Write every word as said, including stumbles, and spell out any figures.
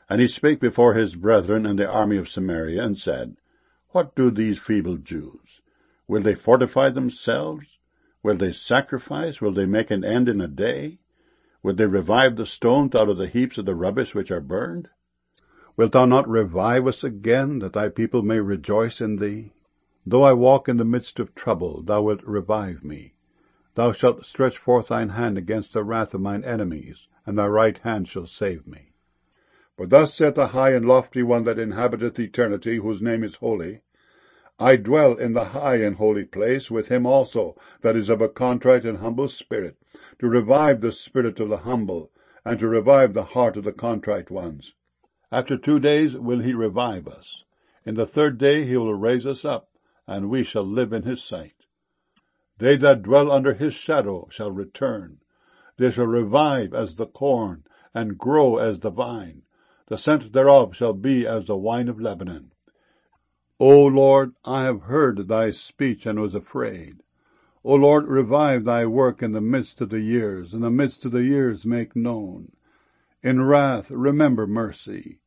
And he spake before his brethren in the army of Samaria, and said, What do these feeble Jews? Will they fortify themselves? Will they sacrifice? Will they make an end in a day? Will they revive the stones out of the heaps of the rubbish which are burned? Wilt thou not revive us again, that thy people may rejoice in thee? Though I walk in the midst of trouble, thou wilt revive me. Thou shalt stretch forth thine hand against the wrath of mine enemies, and thy right hand shall save me. For thus saith the high and lofty one that inhabiteth eternity, whose name is holy, I dwell in the high and holy place with him also that is of a contrite and humble spirit, to revive the spirit of the humble, and to revive the heart of the contrite ones. After two days will he revive us. In the third day he will raise us up, and we shall live in his sight. They that dwell under his shadow shall return. They shall revive as the corn, and grow as the vine. The scent thereof shall be as the wine of Lebanon. O Lord, I have heard thy speech, and was afraid. O Lord, revive thy work in the midst of the years. In the midst of the years make known. In wrath remember mercy.